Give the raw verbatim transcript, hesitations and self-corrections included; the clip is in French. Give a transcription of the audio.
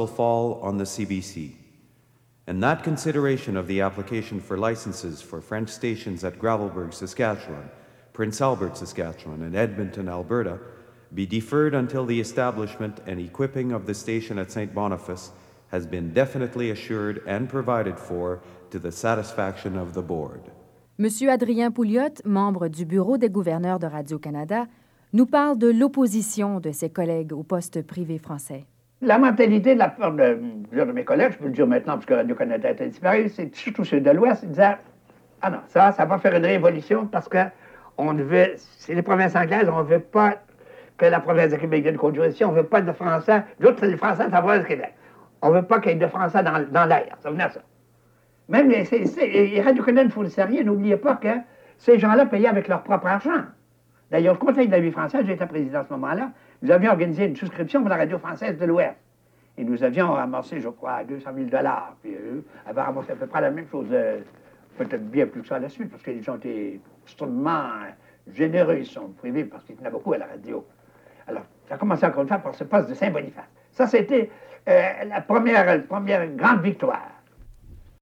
will fall on the C B C. And that consideration of the application for licenses for French stations at Gravelbourg, Saskatchewan, Prince Albert, Saskatchewan, and Edmonton, Alberta, be deferred until the establishment and equipping of the station at Saint Boniface has been definitely assured and provided for to the satisfaction of the board. Monsieur Adrien Pouliot, membre du bureau des gouverneurs de Radio-Canada, nous parle de l'opposition de ses collègues au poste privé français. La mentalité de la part de, de mes collègues, je peux le dire maintenant parce que Radio-Canada a disparu, c'est surtout ceux de l'Ouest, ils disaient « Ah non, ça, ça va faire une révolution parce que on veut, c'est les provinces anglaises, on ne veut pas que la province de Québec vienne conduire ici, on ne veut pas de Français, d'autres, c'est les Français à savoir le Québec. On ne veut pas qu'il y ait de Français dans, dans l'air, ça venait à ça. Même les, c'est, c'est, les Radio-Canada ne fournissent rien, n'oubliez pas que ces gens-là payaient avec leur propre argent. D'ailleurs, au Conseil de la vie française, j'étais président à ce moment-là, nous avions organisé une souscription pour la radio française de l'Ouest. Et nous avions ramassé, je crois, deux cent mille dollars. Puis eux avaient ramassé à peu près la même chose, euh, peut-être bien plus que ça à la suite, parce qu'ils ont été extrêmement généreux, ils sont privés, parce qu'ils tenaient beaucoup à la radio. Alors, ça a commencé encore une fois par ce poste de Saint-Boniface. Ça, c'était euh, la première, première grande victoire.